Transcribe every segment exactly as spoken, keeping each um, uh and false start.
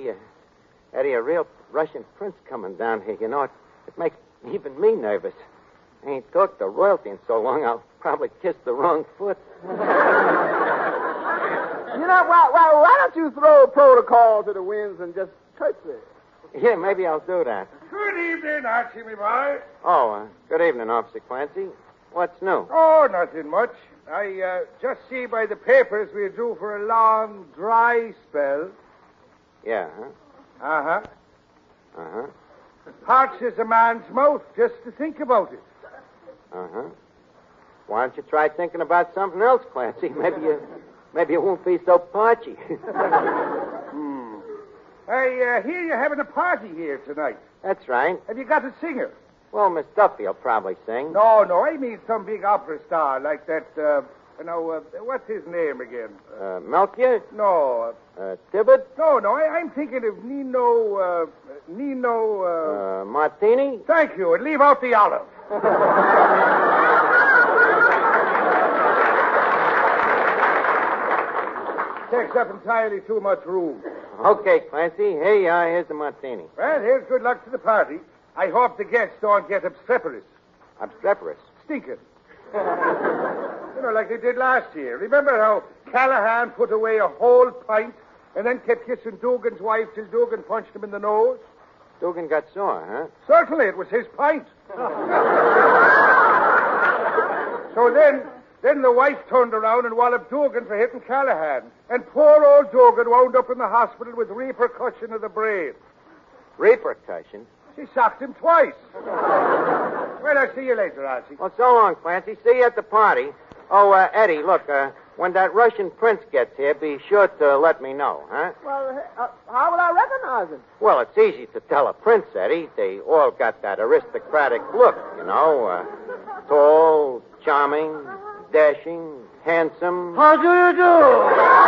Eddie. Uh, Eddie, a real Russian prince coming down here. You know, it, it makes even me nervous. I ain't talked to royalty in so long, I'll probably kiss the wrong foot. You know, why, why, why don't you throw protocol to the winds and just curtsy? Yeah, maybe I'll do that. Good evening, Archie, my boy. Oh, uh, good evening, Officer Clancy. What's new? Oh, nothing much. I uh, just see by the papers we're due for a long, dry spell. Yeah, huh? Uh-huh. Uh-huh. Parches a man's mouth just to think about it. Uh-huh. Why don't you try thinking about something else, Clancy? Maybe you, maybe you won't be so parchy. hmm. I uh, hear you're having a party here tonight. That's right. Have you got a singer? Well, Miss Duffy will probably sing. No, no, I mean some big opera star like that, uh, you know, uh, what's his name again? Uh, Melchior? No. Uh, Tibbet? No, no, I, I'm thinking of Nino, uh, Nino, uh... Uh, Martini? Thank you, and leave out the olive. Takes up entirely too much room. Okay, Clancy. Here you are. Here's the martini. Well, here's good luck to the party. I hope the guests don't get obstreperous. Obstreperous? Stinking. You know, like they did last year. Remember how Callahan put away a whole pint and then kept kissing Dugan's wife till Dugan punched him in the nose? Dugan got sore, huh? Certainly, it was his pint. So then, then the wife turned around and walloped Dugan for hitting Callahan. And poor old Dugan wound up in the hospital with repercussion of the brain. Repercussion? She socked him twice. Well, I'll see you later, Archie. Well, so long, Clancy. See you at the party. Oh, uh, Eddie, look, uh, when that Russian prince gets here, be sure to let me know, huh? Well, uh, how will I recognize him? Well, it's easy to tell a prince, Eddie. They all got that aristocratic look, you know. Uh, tall, charming, dashing, handsome. How do you do?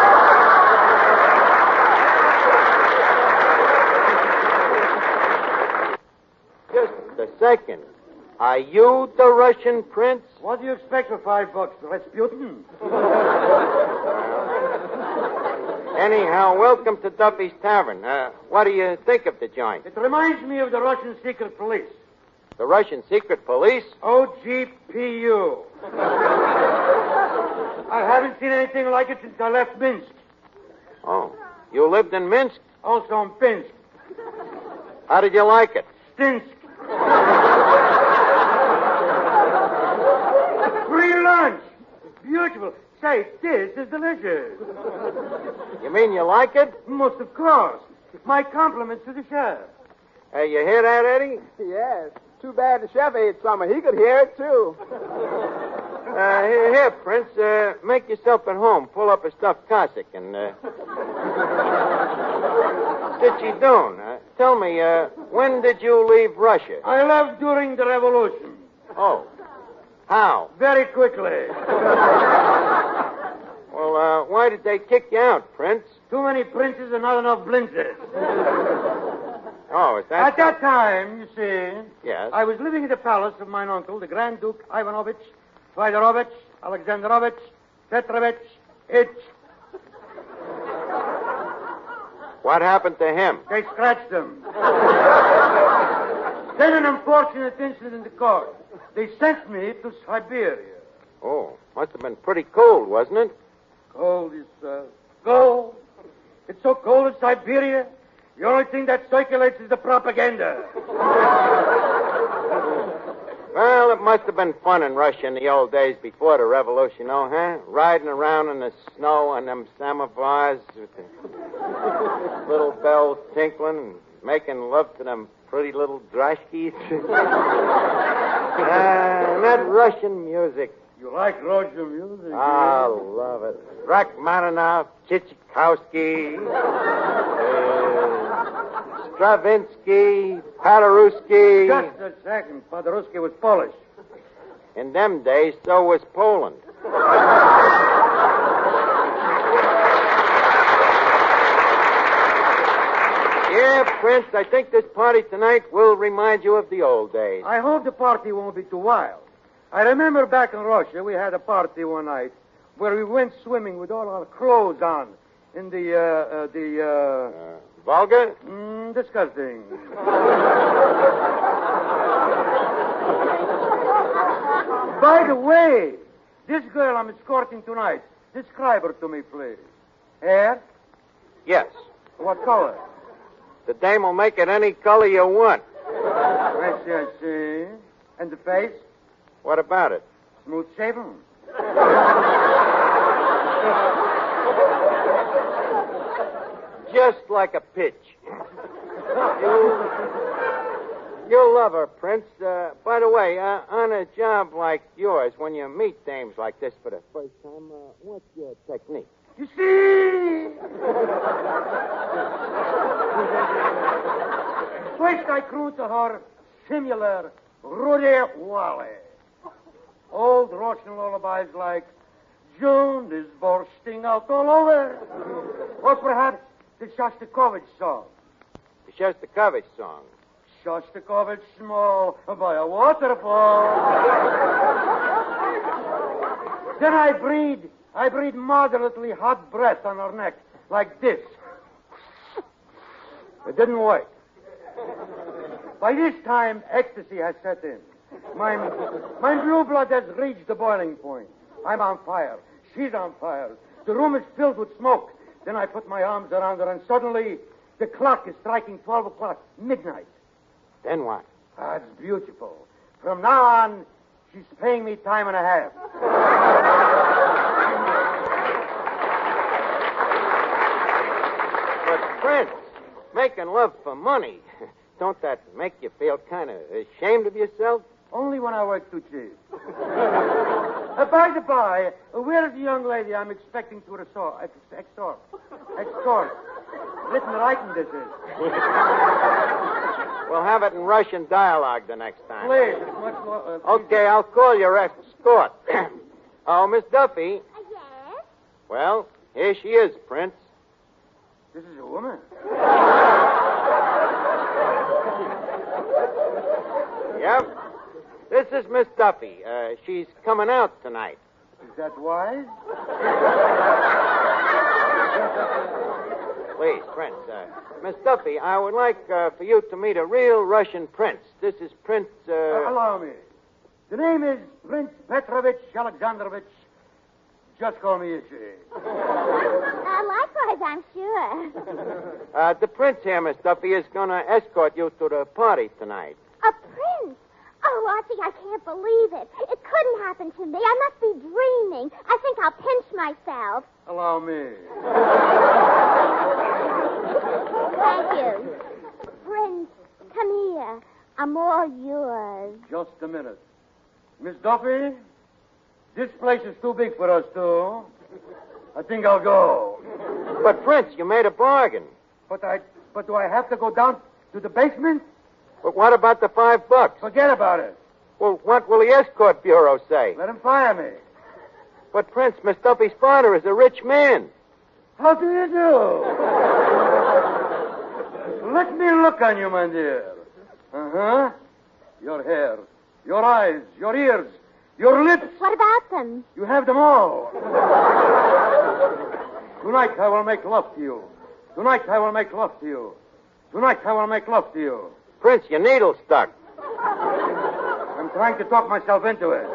Just a second. Are you the Russian prince? What do you expect for five bucks, Rasputin? Anyhow, welcome to Duffy's Tavern. Uh, what do you think of the joint? It reminds me of the Russian secret police. The Russian secret police? O G P U. I haven't seen anything like it since I left Minsk. Oh, you lived in Minsk? Also in Pinsk. How did you like it? Stinsk. Free lunch. It's beautiful. Say, this is delicious. You mean you like it? Most of course. My compliments to the chef. Hey, you hear that, Eddie? Yes. Too bad the chef ate some. He could hear it, too. Uh, here, here, Prince. Uh, make yourself at home. Pull up a stuffed Cossack and, uh... Sit you down. Uh, tell me, uh, when did you leave Russia? I left during the revolution. Oh. How? Very quickly. Well, uh, why did they kick you out, Prince? Too many princes and not enough blintzes. Oh, is that... At that time, you see... Yes? I was living in the palace of mine uncle, the Grand Duke Ivanovich, Fyodorovich, Alexandrovich, Petrovich, Itch. What happened to him? They scratched him. Then an unfortunate incident in the court. They sent me to Siberia. Oh, must have been pretty cold, wasn't it? Cold is, uh, cold. It's so cold in Siberia, the only thing that circulates is the propaganda. Well, it must have been fun in Russia in the old days before the revolution, you know, huh? Riding around in the snow on them samovars with the little bells tinkling and making love to them pretty little drashkis. uh, and that Russian music. You like Russian music? I love it. Rachmaninoff, Tchaikovsky, uh, Stravinsky, Paderewski. Just a second. Paderewski was Polish. In them days, so was Poland. Yeah, Prince, I think this party tonight will remind you of the old days. I hope the party won't be too wild. I remember back in Russia, we had a party one night where we went swimming with all our clothes on in the, uh, uh the, uh... uh Vulgar? Mm, disgusting. By the way, this girl I'm escorting tonight, describe her to me, please. Hair? Yes. What color? The dame will make it any color you want. I see, I see. And the face? What about it? Smooth shaven. Just like a pitch. you, you'll love her, Prince. Uh, by the way, uh, on a job like yours, when you meet dames like this for the first time, uh, what's your technique? You see? First I croon to her similar Rudy Wally. Old Russian lullabies like June is bursting out all over. Or perhaps the Shostakovich song. The Shostakovich song. Shostakovich small by a waterfall. Then I breathe, I breathe moderately hot breath on her neck, like this. It didn't work. By this time, ecstasy has set in. My, my blue blood has reached the boiling point. I'm on fire. She's on fire. The room is filled with smoke. Then I put my arms around her, and suddenly the clock is striking twelve o'clock, midnight. Then what? Ah, it's beautiful. From now on, she's paying me time and a half. But, Prince, making love for money, don't that make you feel kind of ashamed of yourself? Only when I work too cheap. uh, by the by, uh, where is the young lady I'm expecting to resort, ex- extort? Extort. Written writing this is. We'll have it in Russian dialogue the next time. Please, it's much more... Uh, Okay, I'll call your escort. Oh, Miss Duffy. Uh, yes? Well, here she is, Prince. This is a woman. Yep. This is Miss Duffy. Uh, she's coming out tonight. Is that wise? Please, Prince. Uh, Miss Duffy, I would like uh, for you to meet a real Russian prince. This is Prince... Uh... Uh, allow me. The name is Prince Petrovich Alexandrovich. Just call me Itchy. Uh, likewise, I'm sure. uh, the prince here, Miss Duffy, is going to escort you to the party tonight. A prince? Oh, Archie, I can't believe it. It couldn't happen to me. I must be dreaming. I think I'll pinch myself. Allow me. Thank you. Prince, come here. I'm all yours. Just a minute. Miss Duffy, this place is too big for us two. I think I'll go. But, Prince, you made a bargain. But I, but do I have to go down to the basement? But what about the five bucks? Forget about it. Well, what will the escort bureau say? Let him fire me. But, Prince, Miss Duffy's father is a rich man. How do you do? Let me look on you, my dear. Uh-huh. Your hair, your eyes, your ears, your lips. What about them? You have them all. Tonight I will make love to you. Tonight I will make love to you. Tonight I will make love to you. Prince, your needle's stuck. I'm trying to talk myself into it.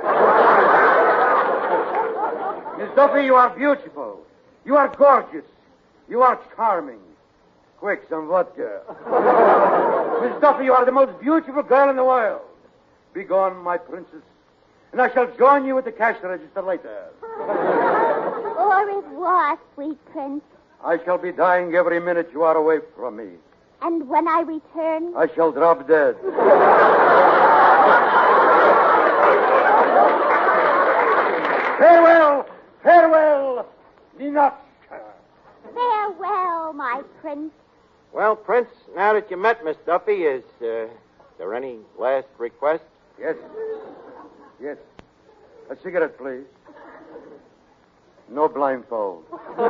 Miss Duffy, you are beautiful. You are gorgeous. You are charming. Quick, some vodka. Miss Duffy, you are the most beautiful girl in the world. Be gone, my princess, and I shall join you at the cash register later. Au revoir, sweet prince. I shall be dying every minute you are away from me. And when I return... I shall drop dead. Farewell! Farewell! Ninotchka! Farewell, my prince. Well, Prince, now that you met Miss Duffy, is uh, there any last request? Yes. Yes. A cigarette, please. No blindfold.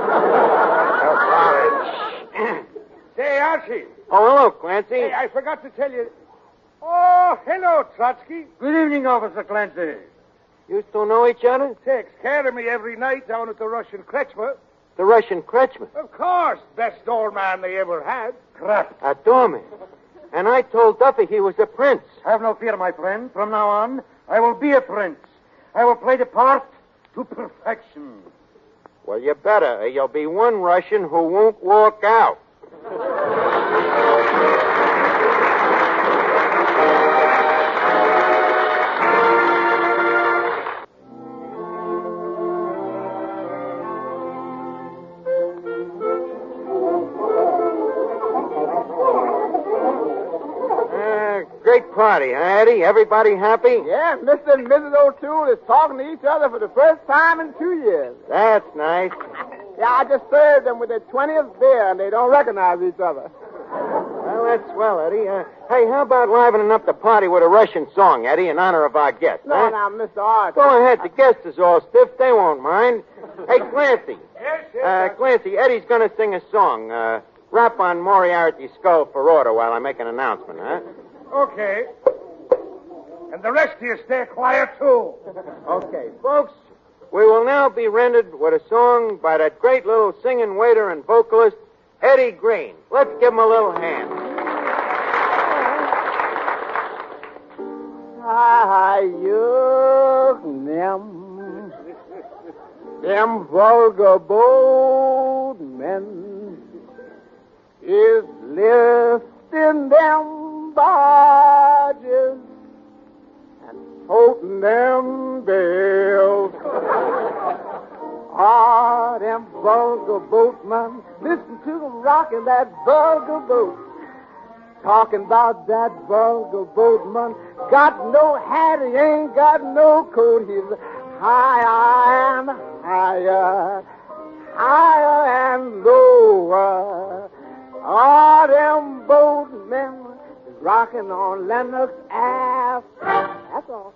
Say, Archie. Oh, hello, Clancy. Hey, I forgot to tell you. Oh, hello, Trotsky. Good evening, Officer Clancy. You two know each other? Takes care of me every night down at the Russian Kretschmer. the Russian Kretschmann. Of course, best doorman they ever had. Crap. A doorman. And I told Duffy he was a prince. Have no fear, my friend. From now on, I will be a prince. I will play the part to perfection. Well, you better. You'll be one Russian who won't walk out. Great party, huh, Eddie? Everybody happy? Yeah, Mister and Missus O'Toole is talking to each other for the first time in two years. That's nice. Yeah, I just served them with their twentieth beer, and they don't recognize each other. Well, that's swell, Eddie. Uh, hey, how about livening up the party with a Russian song, Eddie, in honor of our guest? No, huh? now, Mister Archie. Go ahead. The guest is all stiff. They won't mind. Hey, Clancy. Yes, yes. Uh, Clancy, Eddie's going to sing a song. Uh, rap on Moriarty's skull for order while I make an announcement, huh? Okay. And the rest of you stay quiet, too. Okay, folks, we will now be rendered with a song by that great little singing waiter and vocalist, Eddie Green. Let's give him a little hand. I yoke them, them vulgar boatmen is lifting them barges and toting them bales. Ah, them vulgar boatmen, listen to them rocking that vulgar boat. Talking about that vulgar boatman, got no hat, he ain't got no coat. He's higher and higher, higher and lower. All them boatmen is rocking on Lennox Ave. That's all.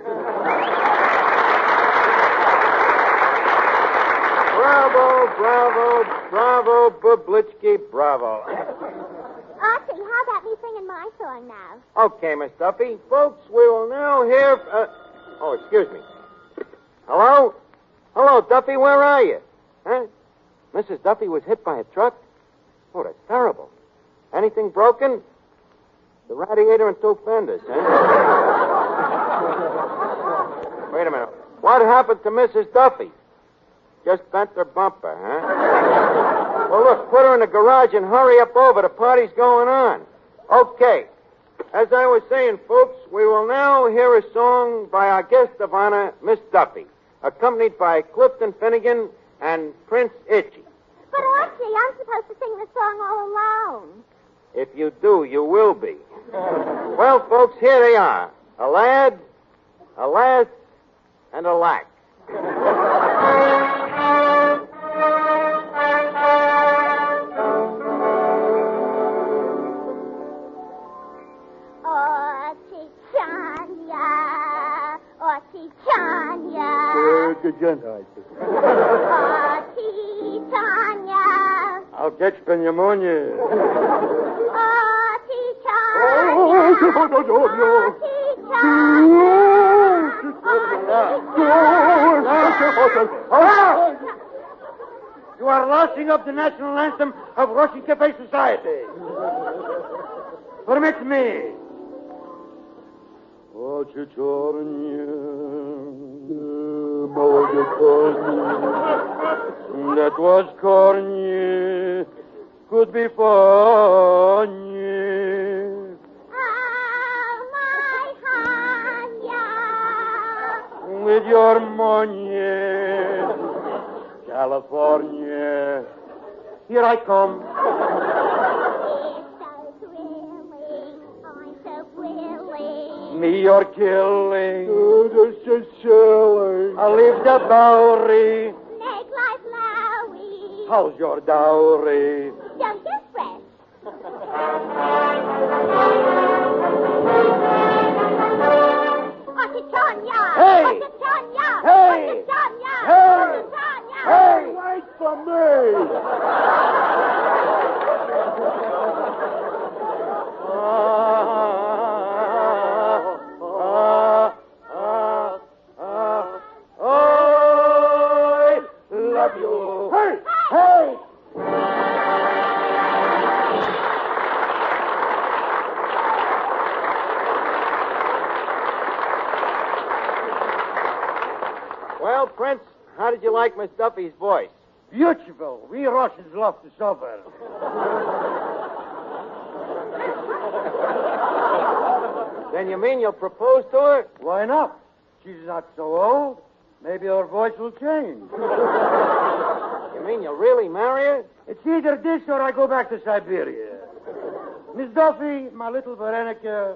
Bravo, bravo, bravo, Bublitsky, bravo. Archie, how about me singing my song now? Okay, Miss Duffy. Folks, we will now hear... Uh... Oh, excuse me. Hello? Hello, Duffy, where are you? Huh? Missus Duffy was hit by a truck? Oh, that's terrible. Anything broken? The radiator and two fenders, huh? Wait a minute. What happened to Missus Duffy? Just bent her bumper, huh? Well, look, put her in the garage and hurry up over. The party's going on. Okay. As I was saying, folks, we will now hear a song by our guest of honor, Miss Duffy, accompanied by Clifton Finnegan and Prince Itchy. But Archie, I'm supposed to sing the song all alone. If you do, you will be. Well, folks, here they are. A lad, a lass, and a lack. I'll catch pneumonia. You are lousing up the national anthem of Russian Cafe Society. Permit me. Очи черные, молодые корни. That was corny. Could be funny. Oh, my Hanya. With your money, California. Here I come. Me you're killing. Oh, this is silly. I leave the Bowery. Make life lowy. How's your dowry? Don't get fresh. Ochichonya. Hey. Ochichonya. Hey. Ochichonya. Hey. Ochichonya. Hey. Wait for me. Hey! Well, Prince, how did you like Miss Duffy's voice? Beautiful. We Russians love to suffer. Then you mean you'll propose to her? Why not? She's not so old. Maybe her voice will change. You mean you'll really marry her? It's either this or I go back to Siberia. Miss Duffy, my little Veronica,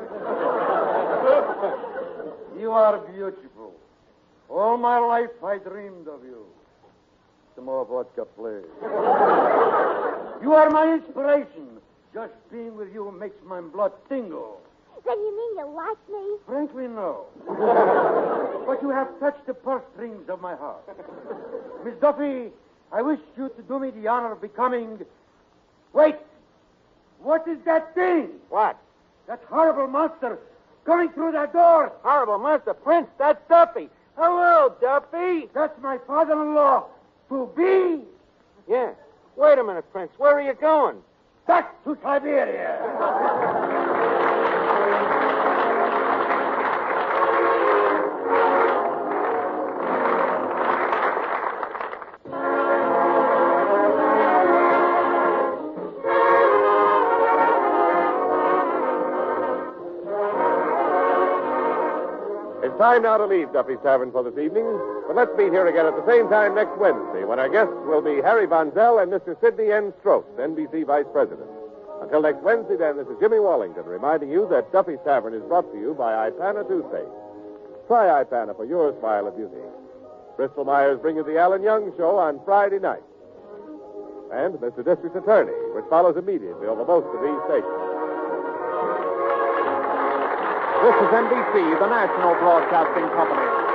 you are beautiful. All my life I dreamed of you. Some more vodka, please. You are my inspiration. Just being with you makes my blood tingle. Then you mean you like me? Frankly, no. But you have touched the purse strings of my heart. Miss Duffy, I wish you to do me the honor of becoming... Wait! What is that thing? What? That horrible monster coming through that door. Horrible monster. Prince, that's Duffy. Hello, Duffy. That's my father-in-law. To be Yeah. Wait a minute, Prince. Where are you going? back to Siberia. It's time now to leave Duffy's Tavern for this evening, but let's meet here again at the same time next Wednesday when our guests will be Harry Von Zell and Mister Sidney N. Strokes, N B C Vice President. Until next Wednesday, then, this is Jimmy Wallington reminding you that Duffy's Tavern is brought to you by Ipana Toothpaste. Try Ipana for your smile of beauty. Bristol Myers bring you the Alan Young Show on Friday night. And Mister District Attorney, which follows immediately over most of these stations. This is N B C, the national broadcasting company.